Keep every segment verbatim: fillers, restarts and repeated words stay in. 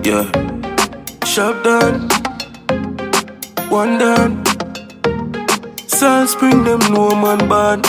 Yeah. Shop done. One done. Salt Spring them no man bad.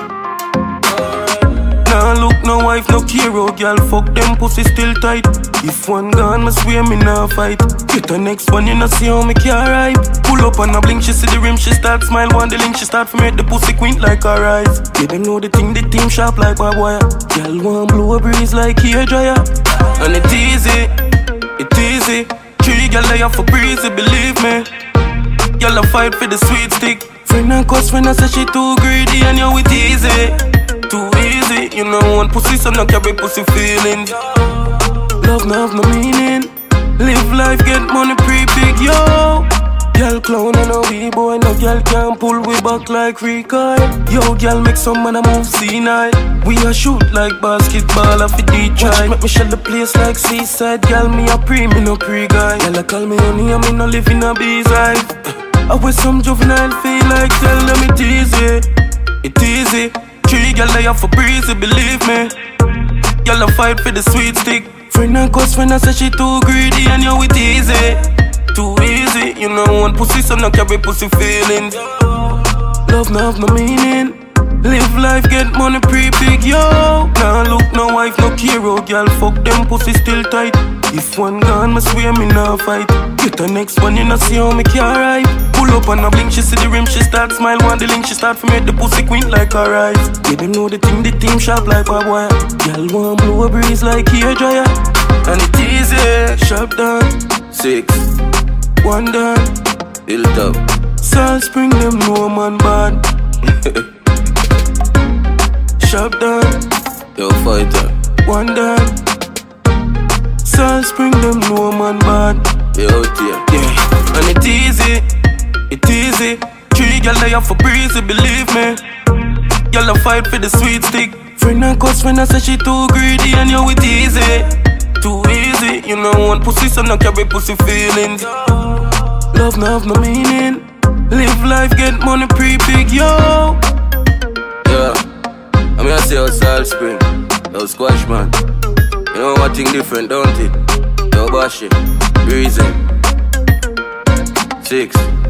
Nah look no wife no hero, girl fuck them pussy still tight. If one gone, me swear me nah fight. Get the next one, you know see how me car ride. Pull up on a blink, she see the rim, she start smile. One the link, she start to make the pussy quint like her eyes. Yeah, them know the thing, the team sharp like barbed wire. Girl want blow a breeze like hair dryer. And it easy, it easy. Three girl lay off for breezy, believe me. Girl a fight for the sweet stick. Friend and cuss when I say she too greedy, and you it easy. Too easy, you know one pussy, so no carry pussy feelings. Love no have no meaning. Live life, get money pre-big, yo. Girl clown and a wee boy, no girl can pull we back like recoil. Yo, girl make some man a move senile. We a shoot like basketball off the D-try. Watch make me shut the place like seaside. Girl me a pre, me no pre-guy. Girl a call me honey and me no live in a bee's life. I wear some juvenile feel like tell them it easy. It easy. Three girl lay off for breezy, believe me. Girl a fight for the sweet stick. Friend and cuss when I say she too greedy, and you it easy. Too easy, you know one pussy, so no carry pussy feelings. Love no have no meaning. Live life, get money pre-big, yo. Nah look no wife, no hero, girl fuck them pussy still tight. If one gone, me swear me nah fight. Get the next one, you know see how me car ride. Pull up on a blink, she see the rim, she start smile. One the link, she start to make the pussy quint like her eyes. Yeah, them know the thing, the team sharp like barbed wire. Girl want blow a breeze like hair dryer. And it easy, sharp down. Six, one done, built up. Salt Spring them no man bad. Sharp down, yo fighter. One done. Salt Spring them no man bad. Yo dear, yeah. And it easy, it easy. Three girl lay off for breezy, believe me. Girl a fight for the sweet stick. Friend and cuss when I say she too greedy, and you it easy. Too easy, you know one pussy, so no carry pussy feelings. Love no have no meaning. Live life, get money pre-big, yo. Yeah, I mean I say out Salt Spring, yo Squash man. You know one thing different, don't it? Yo Bashi, Breezy, Six.